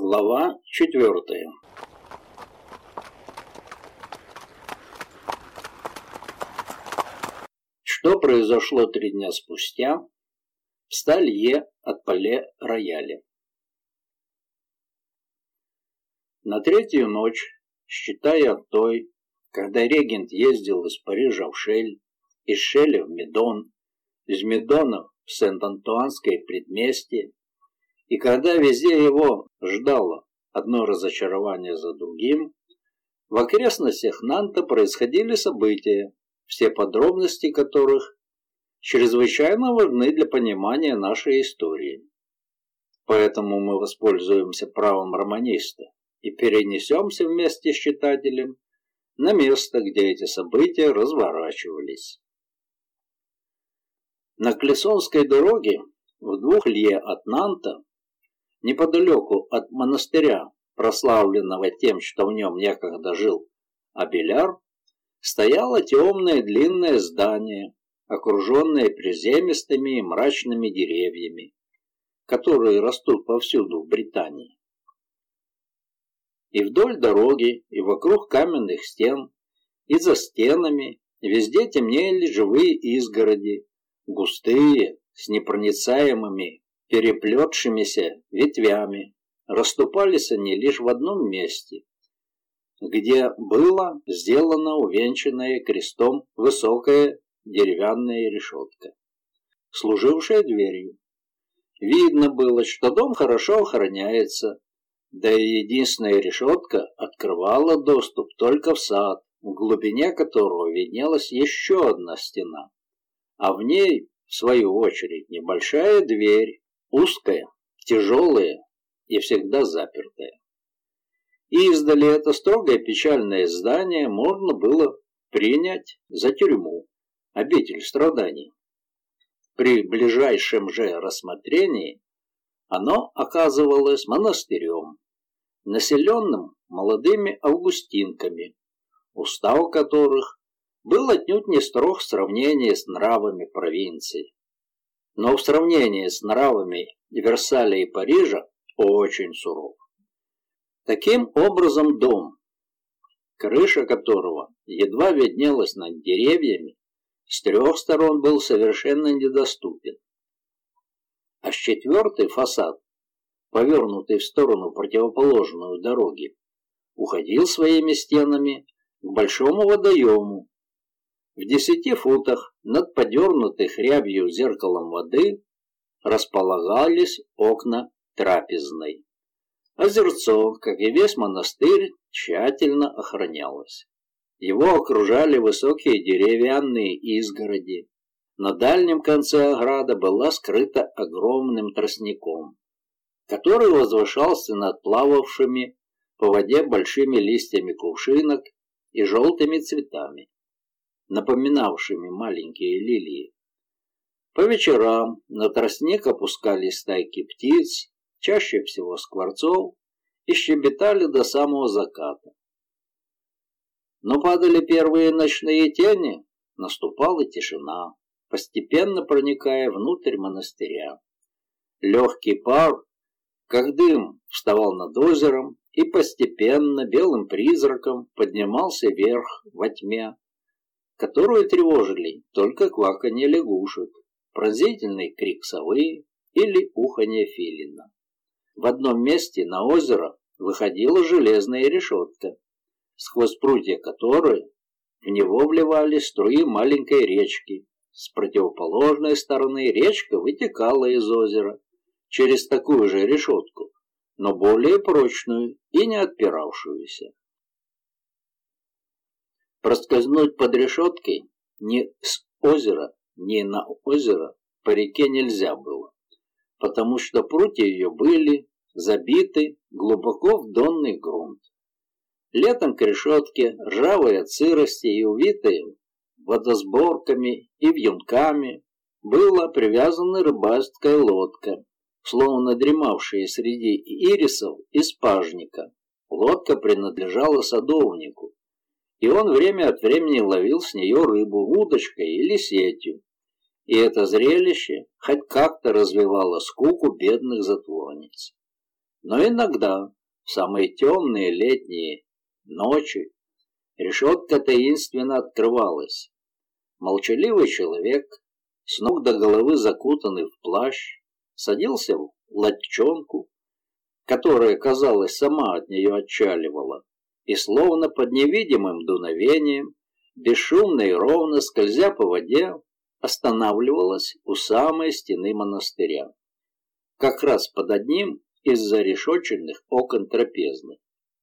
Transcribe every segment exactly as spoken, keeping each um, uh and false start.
Глава четвертая. Что произошло три дня спустя в Сталье от Пале-Рояля? На третью ночь, считая от той, когда регент ездил из Парижа в Шель, из Шеля в Медон, из Медона в Сент-Антуанское предместье, и когда везде его ждало одно разочарование за другим, в окрестностях Нанта происходили события, все подробности которых чрезвычайно важны для понимания нашей истории. Поэтому мы воспользуемся правом романиста и перенесемся вместе с читателем на место, где эти события разворачивались. На Клессонской дороге, в двух лье от Нанта, неподалеку от монастыря, прославленного тем, что в нем некогда жил Абеляр, стояло темное длинное здание, окруженное приземистыми и мрачными деревьями, которые растут повсюду в Британии. И вдоль дороги, и вокруг каменных стен, и за стенами везде темнели живые изгороди, густые, с непроницаемыми, переплетшимися ветвями. Расступались они лишь в одном месте, где была сделана увенчанная крестом высокая деревянная решетка, служившая дверью. Видно было, что дом хорошо охраняется, да и единственная решетка открывала доступ только в сад, в глубине которого виднелась еще одна стена, а в ней, в свою очередь, небольшая дверь, узкая, тяжелая и всегда запертая. И издали это строгое печальное здание можно было принять за тюрьму, обитель страданий. При ближайшем же рассмотрении оно оказывалось монастырем, населенным молодыми августинками, устав которых был отнюдь не строг в сравнении с нравами провинции, но в сравнении с нравами Версаля и Парижа очень суров. Таким образом дом, крыша которого едва виднелась над деревьями, с трех сторон был совершенно недоступен, а с четвертой фасад, повернутый в сторону противоположную дороге, уходил своими стенами к большому водоему. В десяти футах над подернутых рябью зеркалом воды располагались окна трапезной. Озерцо, как и весь монастырь, тщательно охранялось. Его окружали высокие деревянные изгороди. На дальнем конце ограда была скрыта огромным тростником, который возвышался над плававшими по воде большими листьями кувшинок и желтыми цветами, напоминавшими маленькие лилии. По вечерам на тростник опускались стайки птиц, чаще всего скворцов, и щебетали до самого заката. Но падали первые ночные тени, наступала тишина, постепенно проникая внутрь монастыря. Легкий пар, как дым, вставал над озером и постепенно белым призраком поднимался вверх во тьме, которую тревожили только кваканье лягушек, пронзительный крик совы или уханье филина. В одном месте на озеро выходила железная решетка, сквозь прутья которой в него вливались струи маленькой речки. С противоположной стороны речка вытекала из озера через такую же решетку, но более прочную и не отпиравшуюся. Проскользнуть под решеткой ни с озера, ни на озеро по реке нельзя было, потому что прутья ее были забиты глубоко в донный грунт. Летом к решетке, ржавой от сырости и увитой водосборками и вьюнками, была привязана рыбацкая лодка, словно дремавшая среди ирисов и спажника. Лодка принадлежала садовнику, и он время от времени ловил с нее рыбу удочкой или сетью. И это зрелище хоть как-то развевало скуку бедных затворниц. Но иногда, в самые темные летние ночи, решетка таинственно открывалась. Молчаливый человек, с ног до головы закутанный в плащ, садился в латчонку, которая, казалось, сама от нее отчаливала, и словно под невидимым дуновением, бесшумно и ровно скользя по воде, останавливалась у самой стены монастыря, как раз под одним из зарешоченных окон трапезных.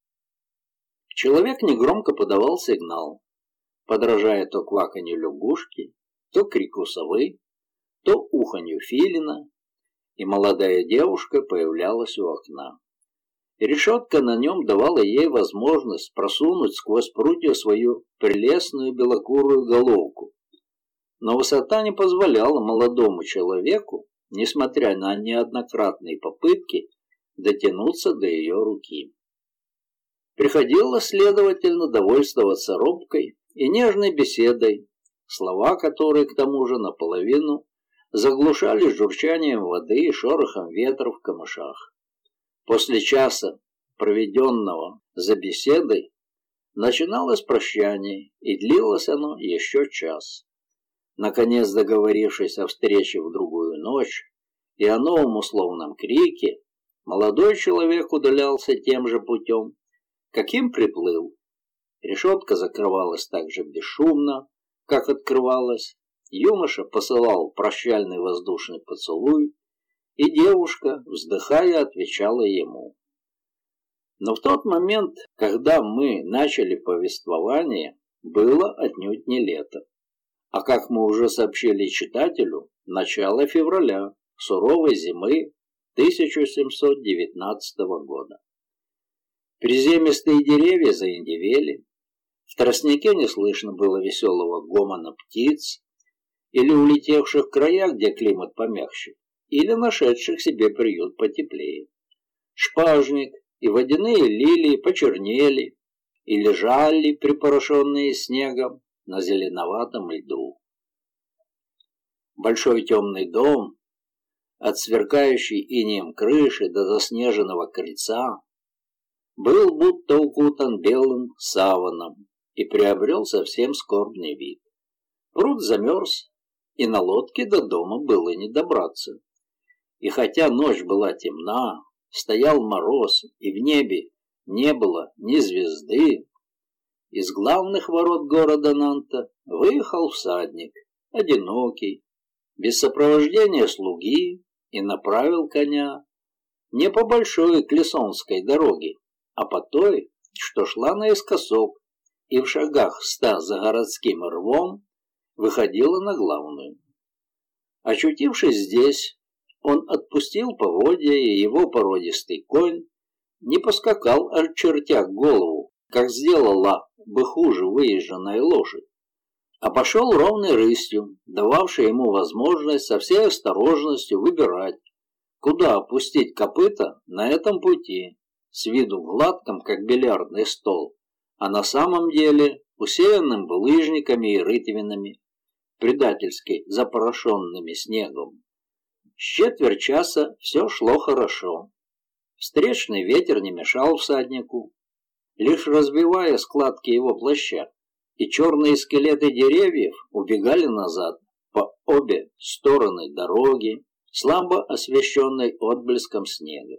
Человек негромко подавал сигнал, подражая то кваканью лягушки, то крику совы, то уханью филина, и молодая девушка появлялась у окна. Решетка на нем давала ей возможность просунуть сквозь прутья свою прелестную белокурую головку, но высота не позволяла молодому человеку, несмотря на неоднократные попытки, дотянуться до ее руки. Приходилось, следовательно, довольствоваться робкой и нежной беседой, слова которой, к тому же, наполовину заглушали журчанием воды и шорохом ветра в камышах. После часа, проведенного за беседой, начиналось прощание, и длилось оно еще час. Наконец, договорившись о встрече в другую ночь и о новом условном крике, молодой человек удалялся тем же путем, каким приплыл. Решетка закрывалась так же бесшумно, как открывалась. Юноша посылал прощальный воздушный поцелуй, и девушка, вздыхая, отвечала ему. Но в тот момент, когда мы начали повествование, было отнюдь не лето, а, как мы уже сообщили читателю, начало февраля, суровой зимы тысяча семьсот девятнадцатого года. Приземистые деревья заиндевели, в тростнике не слышно было веселого гомона птиц, или улетевших в края, где климат помягче, или нашедших себе приют потеплее. Шпажник и водяные лилии почернели и лежали, припорошенные снегом, на зеленоватом льду. Большой темный дом, от сверкающей инеем крыши до заснеженного крыльца, был будто укутан белым саваном и приобрел совсем скорбный вид. Пруд замерз, и на лодке до дома было не добраться. И хотя ночь была темна, стоял мороз, и в небе не было ни звезды, из главных ворот города Нанта выехал всадник, одинокий, без сопровождения слуги, и направил коня не по большой Клессонской дороге, а по той, что шла наискосок, и в шагах ста за городским рвом выходила на главную. Очутившись здесь, он отпустил поводья, и его породистый конь не поскакал, очертя голову, как сделала бы хуже выезженная лошадь, а пошел ровной рысью, дававшей ему возможность со всей осторожностью выбирать, куда опустить копыта на этом пути, с виду гладком, как бильярдный стол, а на самом деле усеянным булыжниками и рытвинами, предательски запорошенными снегом. С четверть часа все шло хорошо. Встречный ветер не мешал всаднику, лишь разбивая складки его плаща, и черные скелеты деревьев убегали назад по обе стороны дороги, слабо освещенной отблеском снега.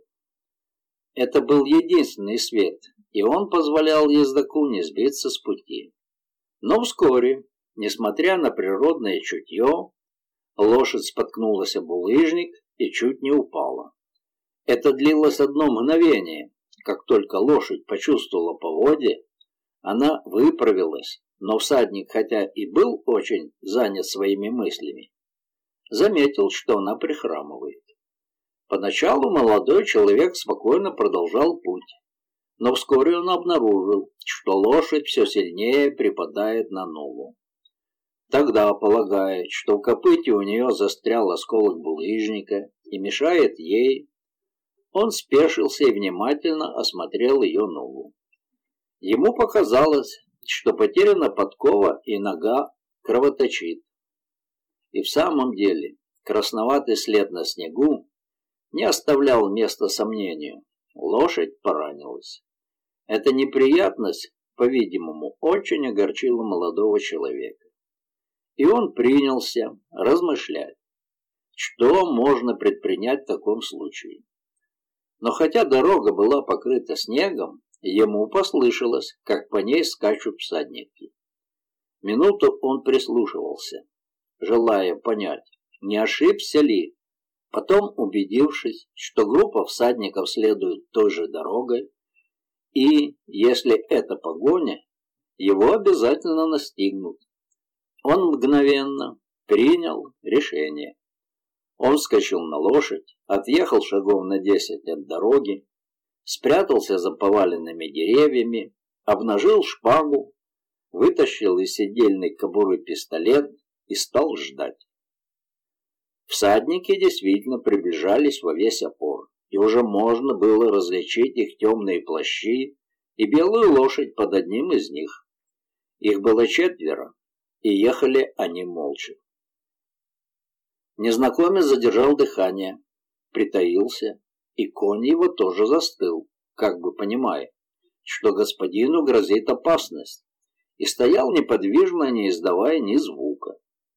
Это был единственный свет, и он позволял ездаку не сбиться с пути. Но вскоре, несмотря на природное чутье, лошадь споткнулась об булыжник и чуть не упала. Это длилось одно мгновение. Как только лошадь почувствовала поводья, она выправилась, но всадник, хотя и был очень занят своими мыслями, заметил, что она прихрамывает. Поначалу молодой человек спокойно продолжал путь, но вскоре он обнаружил, что лошадь все сильнее припадает на ногу. Тогда, полагая, что в копыте у нее застрял осколок булыжника и мешает ей, он спешился и внимательно осмотрел ее ногу. Ему показалось, что потеряна подкова и нога кровоточит. И в самом деле красноватый след на снегу не оставлял места сомнению. Лошадь поранилась. Эта неприятность, по-видимому, очень огорчила молодого человека. И он принялся размышлять, что можно предпринять в таком случае. Но хотя дорога была покрыта снегом, ему послышалось, как по ней скачут всадники. Минуту он прислушивался, желая понять, не ошибся ли. Потом, убедившись, что группа всадников следует той же дорогой, и, если это погоня, его обязательно настигнут, он мгновенно принял решение. Он вскочил на лошадь, отъехал шагов на десять от дороги, спрятался за поваленными деревьями, обнажил шпагу, вытащил из седельной кобуры пистолет и стал ждать. Всадники действительно приближались во весь опор, и уже можно было различить их темные плащи и белую лошадь под одним из них. Их было четверо, и ехали они молча. Незнакомец задержал дыхание, притаился, и конь его тоже застыл, как бы понимая, что господину грозит опасность, и стоял неподвижно, не издавая ни звука.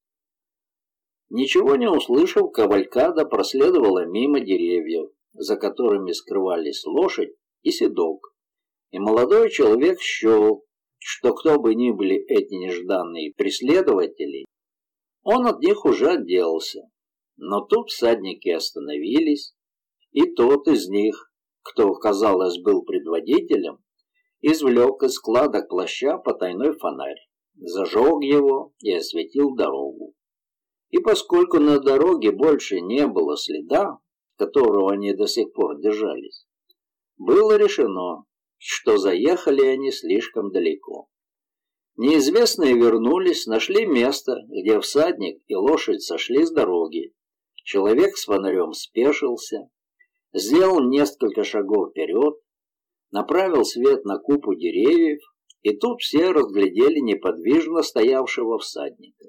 Ничего не услышав, кавалькада проследовала мимо деревьев, за которыми скрывались лошадь и седок, и молодой человек счел, что кто бы ни были эти нежданные преследователи, он от них уже отделался. Но тут всадники остановились, и тот из них, кто, казалось, был предводителем, извлек из складок плаща потайной фонарь, зажег его и осветил дорогу. И поскольку на дороге больше не было следа, которого они до сих пор держались, было решено, что заехали они слишком далеко. Неизвестные вернулись, нашли место, где всадник и лошадь сошли с дороги. Человек с фонарем спешился, сделал несколько шагов вперед, направил свет на купу деревьев, и тут все разглядели неподвижно стоявшего всадника.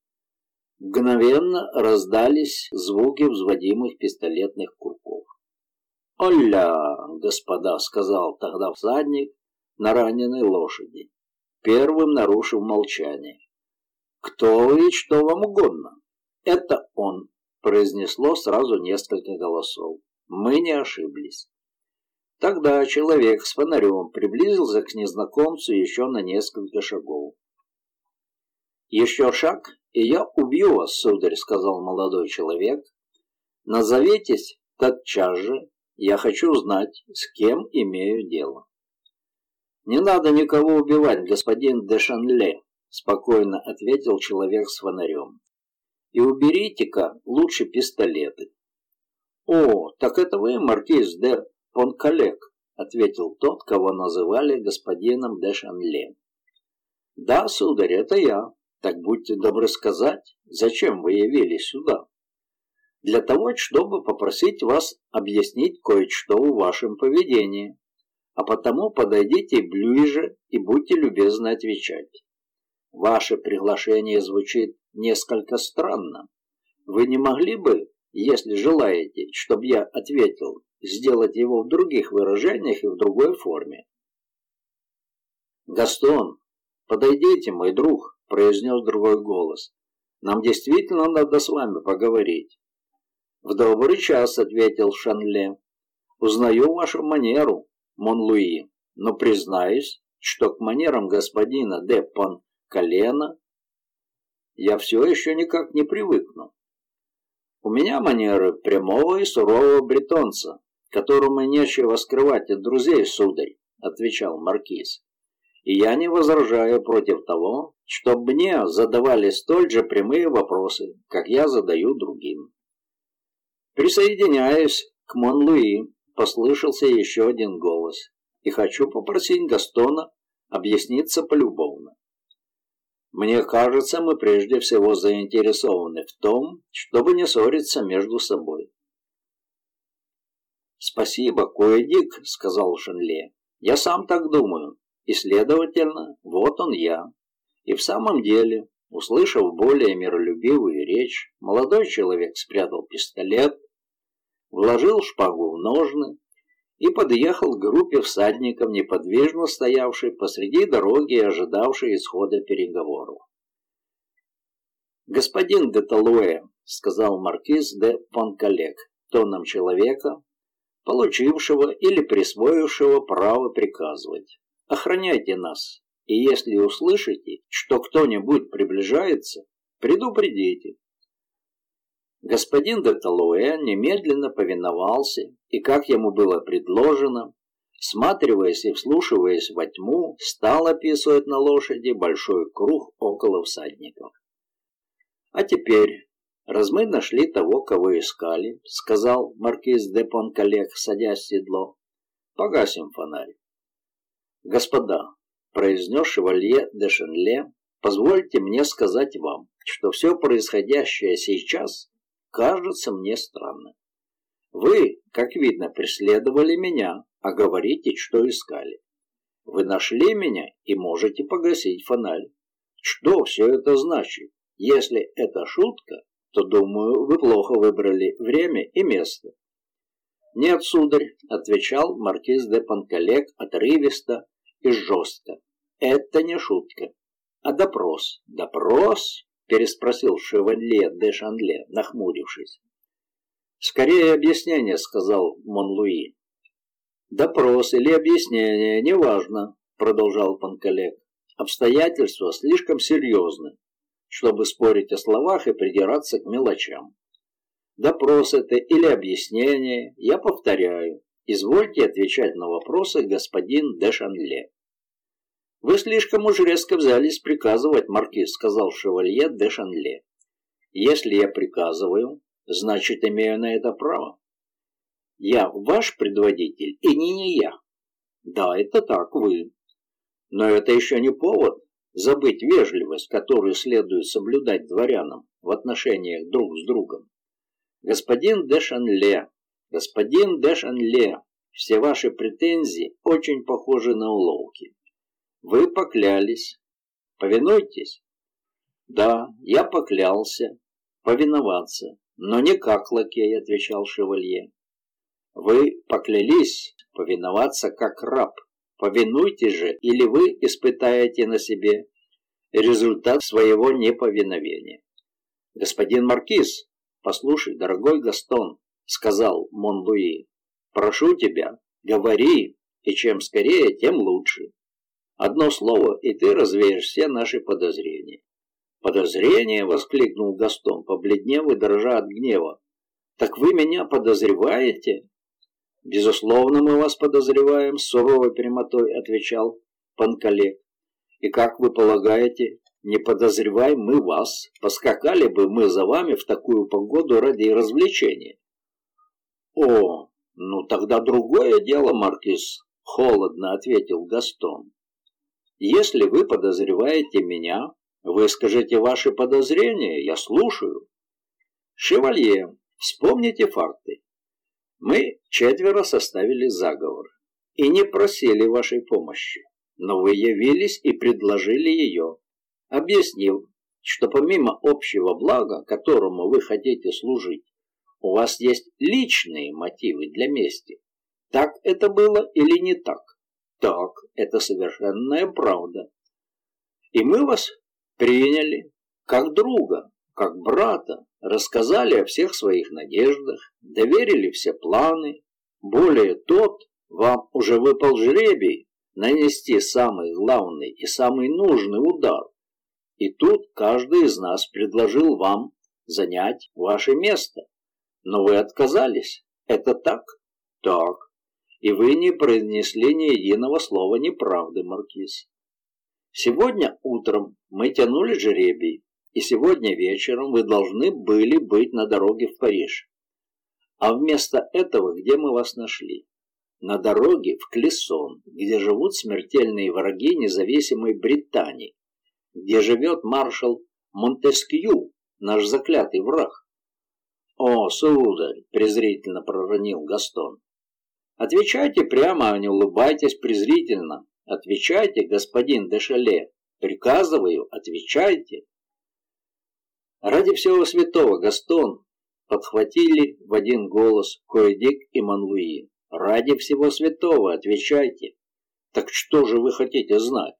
Мгновенно раздались звуки взводимых пистолетных курков. «Оля, господа!» — сказал тогда всадник на раненой лошади, первым нарушив молчание. «Кто вы и что вам угодно?» «Это он!» — произнесло сразу несколько голосов. «Мы не ошиблись». Тогда человек с фонарем приблизился к незнакомцу еще на несколько шагов. «Еще шаг, и я убью вас, сударь», — сказал молодой человек. «Назовитесь тотчас же, я хочу знать, с кем имею дело». «Не надо никого убивать, господин де Шанле», — спокойно ответил человек с фонарем. «И уберите-ка лучше пистолеты». «О, так это вы, маркиз де Понкалек», — ответил тот, кого называли господином де Шанле. «Да, сударь, это я. Так будьте добры сказать, зачем вы явились сюда?» «Для того, чтобы попросить вас объяснить кое-что в вашем поведении. А потому подойдите ближе и будьте любезны отвечать. Ваше приглашение звучит несколько странно. Вы не могли бы, если желаете, чтобы я ответил, сделать его в других выражениях и в другой форме?» «Гастон, подойдите, мой друг», — произнес другой голос. «Нам действительно надо с вами поговорить». «В добрый час», — ответил Шанле. «Узнаю вашу манеру, Монлуи, но признаюсь, что к манерам господина де Понкалена я все еще никак не привыкну. У меня манеры прямого и сурового бретонца, которому нечего скрывать от друзей, сударь», — отвечал маркиз. «И я не возражаю против того, чтобы мне задавали столь же прямые вопросы, как я задаю другим». «Присоединяюсь к Монлуи», — послышался еще один голос, «и хочу попросить Гастона объясниться полюбовно. Мне кажется, мы прежде всего заинтересованы в том, чтобы не ссориться между собой». «Спасибо, Коэдик», — сказал Шанле. «Я сам так думаю, и, следовательно, вот он я». И в самом деле, услышав более миролюбивую речь, молодой человек спрятал пистолет, вложил шпагу в ножны и подъехал к группе всадников, неподвижно стоявшей посреди дороги и ожидавшей исхода переговоров. «Господин де Талуэ», — сказал маркиз де Понкалек, тоном человека, получившего или присвоившего право приказывать, — «охраняйте нас, и если услышите, что кто-нибудь приближается, предупредите». Господин де Талуэ немедленно повиновался, и, как ему было предложено, всматриваясь и вслушиваясь во тьму, стал описывать на лошади большой круг около всадников. «А теперь, раз мы нашли того, кого искали, — сказал маркиз де Понкалек, садясь в седло, — погасим фонарь». «Господа, — произнес шевалье де Шенле, — позвольте мне сказать вам, что все происходящее сейчас кажется мне странным. Вы, как видно, преследовали меня, а говорите, что искали. Вы нашли меня и можете погасить фонарь. Что все это значит? Если это шутка, то, думаю, вы плохо выбрали время и место». «Нет, сударь, — отвечал маркиз де Понкалек отрывисто и жестко, — это не шутка, а допрос». «Допрос?» — переспросил шевалье де Шанле, нахмурившись. «Скорее объяснение, — сказал Монлуи». «Допрос или объяснение, неважно, — продолжал Понкалек. Обстоятельства слишком серьезны, чтобы спорить о словах и придираться к мелочам. Допрос это или объяснение, я повторяю, извольте отвечать на вопросы, господин де Шанле». «Вы слишком уж резко взялись приказывать, маркиз, — сказал шевалье де Шанле. Если я приказываю, значит, имею на это право. Я ваш предводитель и не, не я. Да, это так, вы. Но это еще не повод забыть вежливость, которую следует соблюдать дворянам в отношениях друг с другом. Господин де Шанле, господин де Шанле, все ваши претензии очень похожи на уловки. Вы поклялись. Повинуйтесь». «Да, я поклялся повиноваться, но не как лакей, — отвечал шевалье». «Вы поклялись повиноваться как раб. Повинуйтесь же, или вы испытаете на себе результат своего неповиновения». «Господин маркиз, послушай, дорогой Гастон, — сказал Монлуи, — прошу тебя, говори, и чем скорее, тем лучше. Одно слово, и ты развеешь все наши подозрения». «Подозрения?» — воскликнул Гастон, побледнев и дрожа от гнева. «Так вы меня подозреваете?» «Безусловно, мы вас подозреваем», — с суровой прямотой отвечал Понкалек. «И как вы полагаете, не подозреваем мы вас, поскакали бы мы за вами в такую погоду ради развлечения?» «О, ну тогда другое дело, маркиз», — холодно ответил Гастон. «Если вы подозреваете меня, выскажите ваши подозрения, я слушаю». «Шевалье, вспомните факты. Мы четверо составили заговор и не просили вашей помощи, но вы явились и предложили ее, объяснив, что помимо общего блага, которому вы хотите служить, у вас есть личные мотивы для мести. Так это было или не так?» «Так, это совершенная правда. И мы вас приняли как друга, как брата, рассказали о всех своих надеждах, доверили все планы. Более тот, вам уже выпал жребий нанести самый главный и самый нужный удар. И тут каждый из нас предложил вам занять ваше место. Но вы отказались. Это так?» «Так. И вы не произнесли ни единого слова неправды, маркиз. Сегодня утром мы тянули жребий, и сегодня вечером вы должны были быть на дороге в Париж. А вместо этого где мы вас нашли? На дороге в Клессон, где живут смертельные враги независимой Британии, где живет маршал Монтескью, наш заклятый враг». «О, сударь!» — презрительно проронил Гастон. «Отвечайте прямо, а не улыбайтесь презрительно. Отвечайте, господин де Шале. Приказываю, отвечайте». «Ради всего святого, Гастон!» — подхватили в один голос Коэдик и Монлуи. Ради всего святого, отвечайте. Так что же вы хотите знать?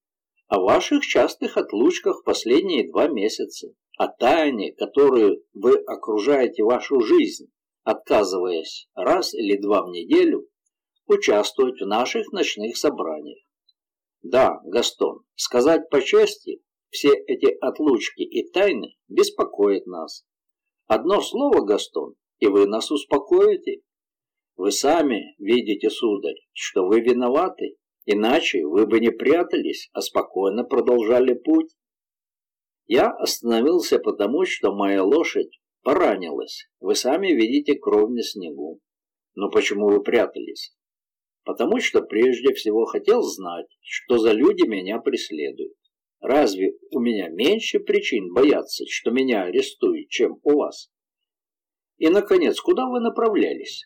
О ваших частых отлучках в последние два месяца, о тайне, которую вы окружаете вашу жизнь, отказываясь раз или два в неделю участвовать в наших ночных собраниях. Да, Гастон, сказать по чести, все эти отлучки и тайны беспокоят нас. Одно слово, Гастон, и вы нас успокоите. Вы сами видите, сударь, что вы виноваты, иначе вы бы не прятались, а спокойно продолжали путь. Я остановился потому, что моя лошадь поранилась. Вы сами видите кровь на снегу. Но почему вы прятались? Потому что прежде всего хотел знать, что за люди меня преследуют. Разве у меня меньше причин бояться, что меня арестуют, чем у вас? И, наконец, куда вы направлялись?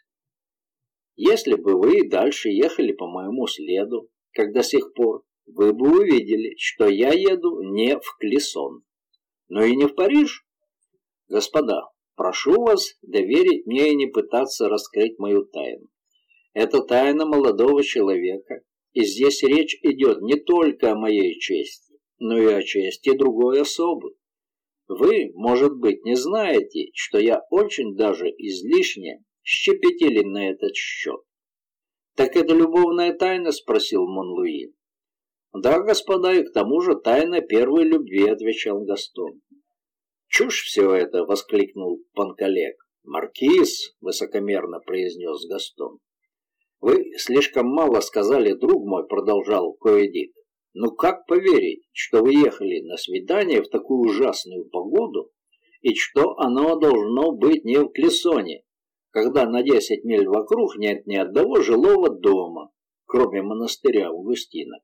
Если бы вы и дальше ехали по моему следу, как до сих пор, вы бы увидели, что я еду не в Клисон, но и не в Париж. Господа, прошу вас доверить мне и не пытаться раскрыть мою тайну. Это тайна молодого человека, и здесь речь идет не только о моей чести, но и о чести другой особы. Вы, может быть, не знаете, что я очень даже излишне щепетилен на этот счет. «Так это любовная тайна?» — спросил Монлуи. «Да, господа, и к тому же тайна первой любви», — отвечал Гастон. «Чушь все это!» — воскликнул Панкалек. «Маркиз!» — высокомерно произнес Гастон. «Вы слишком мало сказали, друг мой», — продолжал Коэдик. «Ну как поверить, что вы ехали на свидание в такую ужасную погоду, и что оно должно быть не в Клиссоне, когда на десять миль вокруг нет ни одного жилого дома, кроме монастыря Августина?»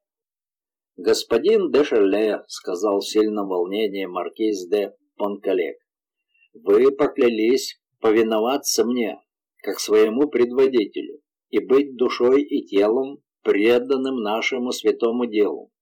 «Господин де Шале», — сказал в сильном волнении маркиз де Панкалек, — «вы поклялись повиноваться мне, как своему предводителю, и быть душой и телом преданным нашему святому делу.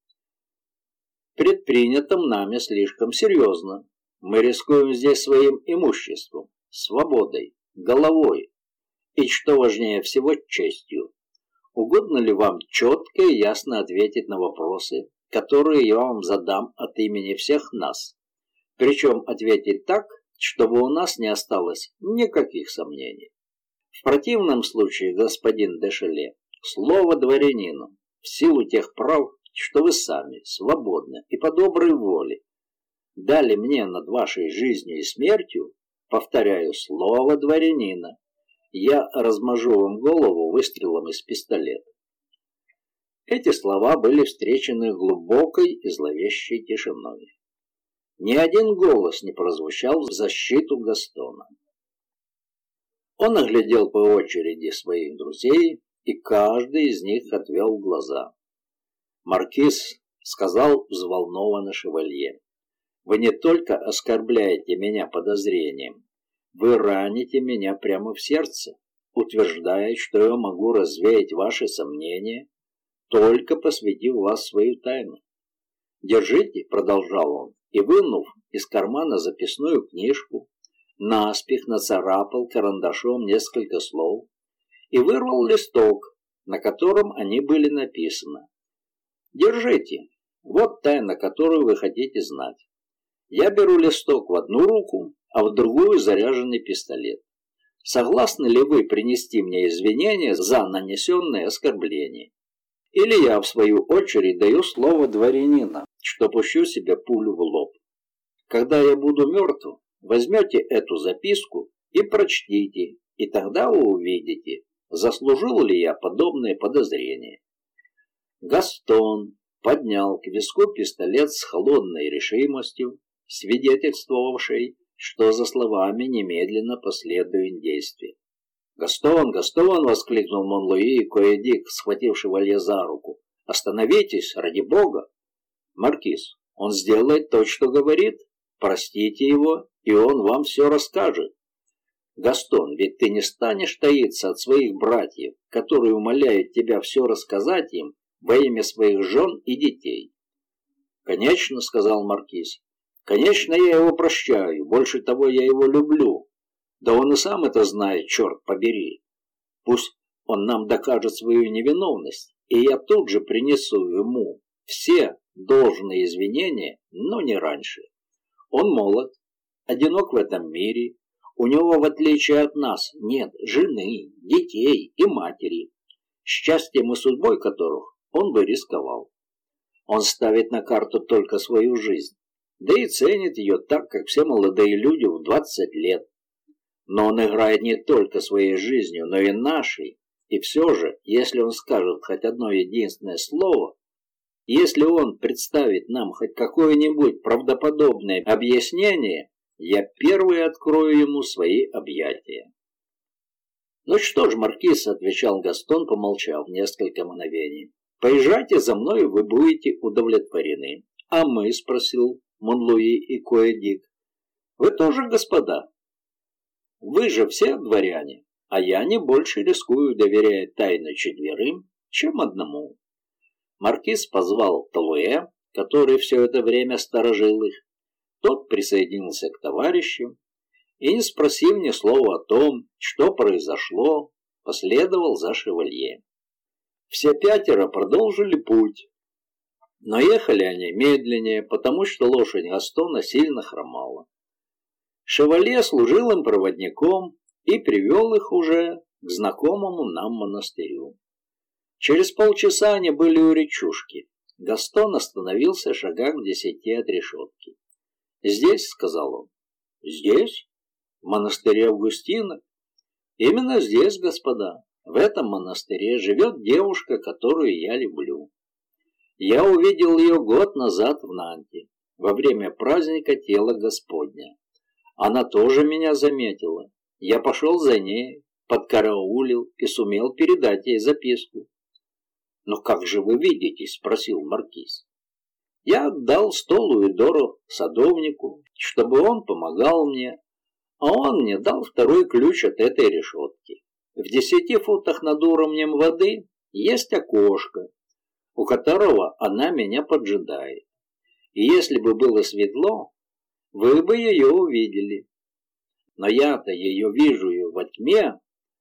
Предпринятым нами слишком серьезно. Мы рискуем здесь своим имуществом, свободой, головой и, что важнее всего, честью. Угодно ли вам четко и ясно ответить на вопросы, которые я вам задам от имени всех нас? Причем ответить так, чтобы у нас не осталось никаких сомнений. В противном случае, господин де Шале, слово дворянину, в силу тех прав, что вы сами, свободны и по доброй воле, дали мне над вашей жизнью и смертью, повторяю, слово дворянина, я размажу вам голову выстрелом из пистолета». Эти слова были встречены глубокой и зловещей тишиной. Ни один голос не прозвучал в защиту Гастона. Он оглядел по очереди своих друзей, и каждый из них отвел глаза. «Маркиз», — сказал взволнованно шевалье, — «вы не только оскорбляете меня подозрением, вы раните меня прямо в сердце, утверждая, что я могу развеять ваши сомнения, только посвятив вас в свою тайну. Держите», — продолжал он, и, вынув из кармана записную книжку, наспех нацарапал карандашом несколько слов и вырвал листок, на котором они были написаны. «Держите, вот тайна, которую вы хотите знать. Я беру листок в одну руку, а в другую заряженный пистолет. Согласны ли вы принести мне извинения за нанесенное оскорбление? Или я, в свою очередь, даю слово дворянина, что пущу себе пулю в лоб. Когда я буду мертв, возьмете эту записку и прочтите, и тогда вы увидите, заслужил ли я подобное подозрение». Гастон поднял к виску пистолет с холодной решимостью, свидетельствовавшей, что за словами немедленно последует действие. «Гастон, Гастон!» — воскликнул Монлуи и Коэдик, схватив шевалье за руку. «Остановитесь, ради бога!» «Маркиз, он сделает то, что говорит. Простите его, и он вам все расскажет». «Гастон, ведь ты не станешь таиться от своих братьев, которые умоляют тебя все рассказать им во имя своих жен и детей». «Конечно», — сказал маркиз. «Конечно, я его прощаю, больше того, я его люблю. Да он и сам это знает, черт побери. Пусть он нам докажет свою невиновность, и я тут же принесу ему все должные извинения, но не раньше. Он молод, одинок в этом мире, у него, в отличие от нас, нет жены, детей и матери, счастьем и судьбой которых он бы рисковал. Он ставит на карту только свою жизнь, да и ценит ее так, как все молодые люди в двадцать лет. Но он играет не только своей жизнью, но и нашей. И все же, если он скажет хоть одно единственное слово, если он представит нам хоть какое-нибудь правдоподобное объяснение, я первый открою ему свои объятия. «Ну что ж, маркиз», — отвечал Гастон, помолчав несколько мгновений, — «поезжайте за мной, вы будете удовлетворены». «А мы?» — спросил Монлуи и Коэдик. «Вы тоже, господа? Вы же все дворяне, а я не больше рискую, доверяя тайну четверым, чем одному». Маркиз позвал Талуэ, который все это время сторожил их. Тот присоединился к товарищам и, не спросив ни слова о том, что произошло, последовал за шевалье. Все пятеро продолжили путь, но ехали они медленнее, потому что лошадь Гастона сильно хромала. Шевалье служил им проводником и привел их уже к знакомому нам монастырю. Через полчаса они были у речушки. Гастон остановился в шагах в десяти от решетки. «Здесь», — сказал он. «Здесь? В монастыре Августина?» «Именно здесь, господа. В этом монастыре живет девушка, которую я люблю. Я увидел ее год назад в Нанте, во время праздника Тела Господня. Она тоже меня заметила. Я пошел за ней, подкараулил и сумел передать ей записку». «Но как же вы видитесь?» — спросил маркиз. «Я отдал сто луидоров садовнику, чтобы он помогал мне, а он мне дал второй ключ от этой решетки. В десяти футах над уровнем воды есть окошко, у которого она меня поджидает. И если бы было светло, вы бы ее увидели. Но я-то ее вижу и во тьме».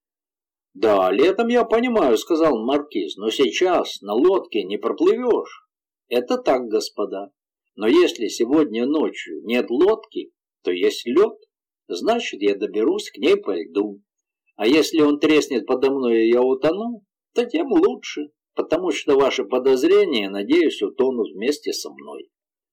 «Да, летом я понимаю», — сказал маркиз, — «но сейчас на лодке не проплывешь». «Это так, господа. Но если сегодня ночью нет лодки, то есть лед, значит, я доберусь к ней по льду. А если он треснет подо мной и я утону, то тем лучше, потому что ваши подозрения, надеюсь, утонут вместе со мной».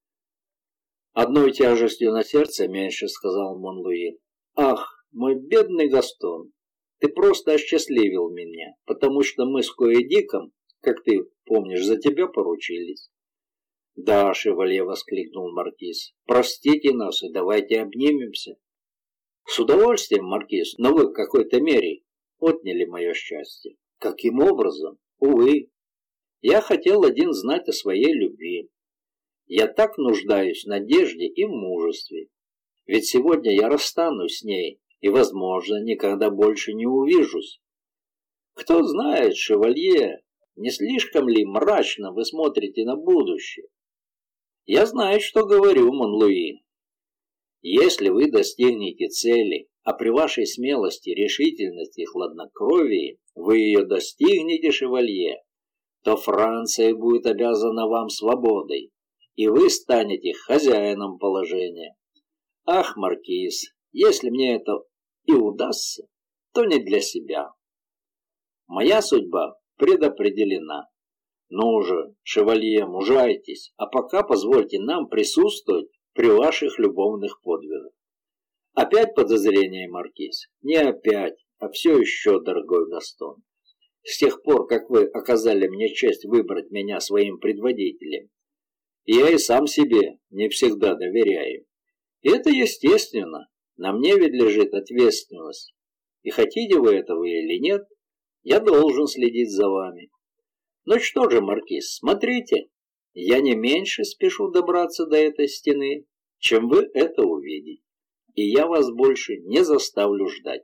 «Одной тяжестью на сердце меньше», — сказал Монлуи. «Ах, мой бедный Гастон, ты просто осчастливил меня, потому что мы с Коэдиком, как ты помнишь, за тебя поручились». «Да, шевалье», — воскликнул маркиз, — «простите нас и давайте обнимемся». «С удовольствием, маркиз, но вы в какой-то мере отняли мое счастье». «Каким образом? Увы. Я хотел один знать о своей любви. Я так нуждаюсь в надежде и в мужестве. Ведь сегодня я расстанусь с ней и, возможно, никогда больше не увижусь. Кто знает, шевалье, не слишком ли мрачно вы смотрите на будущее? Я знаю, что говорю, Монлуи. Если вы достигнете цели, а при вашей смелости, решительности и хладнокровии вы ее достигнете, шевалье, то Франция будет обязана вам свободой, и вы станете хозяином положения. Ах, маркиз, если мне это и удастся, то не для себя. Моя судьба предопределена. Ну же, шевалье, мужайтесь, а пока позвольте нам присутствовать при ваших любовных подвигах». «Опять подозрение, маркиз?» «Не опять, а все еще, дорогой Гастон. С тех пор, как вы оказали мне честь выбрать меня своим предводителем, я и сам себе не всегда доверяю. И это естественно, на мне ведь лежит ответственность. И хотите вы этого или нет, я должен следить за вами. Ну что же, маркиз, смотрите, я не меньше спешу добраться до этой стены, чем вы это увидите, и я вас больше не заставлю ждать».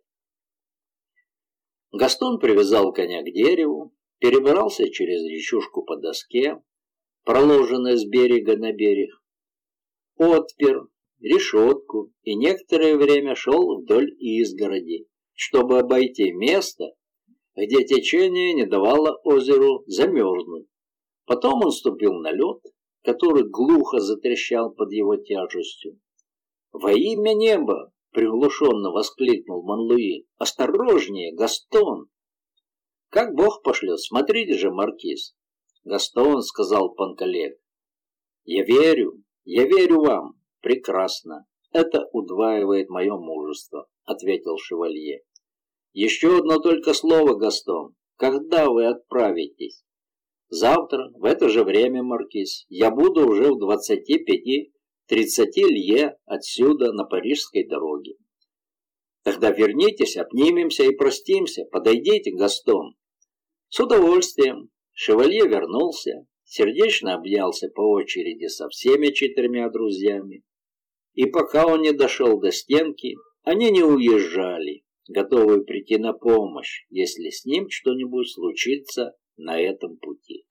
Гастон привязал коня к дереву, перебрался через речушку по доске, проложенной с берега на берег, отпер решетку и некоторое время шел вдоль изгороди, чтобы обойти место, где течение не давало озеру замерзнуть. Потом он ступил на лед, который глухо затрещал под его тяжестью. «Во имя неба!» — приглушенно воскликнул Монлуи. «Осторожнее, Гастон!» «Как Бог пошлет, смотрите же, маркиз!» «Гастон», — сказал Панкалек. «Я верю, я верю вам. Прекрасно. Это удваивает мое мужество», — ответил шевалье. «Еще одно только слово, Гастон. Когда вы отправитесь?» «Завтра, в это же время, маркиз, я буду уже в двадцати пяти-тридцати лье отсюда на парижской дороге». «Тогда вернитесь, обнимемся и простимся. Подойдите, Гастон». «С удовольствием». Шевалье вернулся, сердечно обнялся по очереди со всеми четырьмя друзьями. И пока он не дошел до стенки, они не уезжали, готовые прийти на помощь, если с ним что-нибудь случится на этом пути.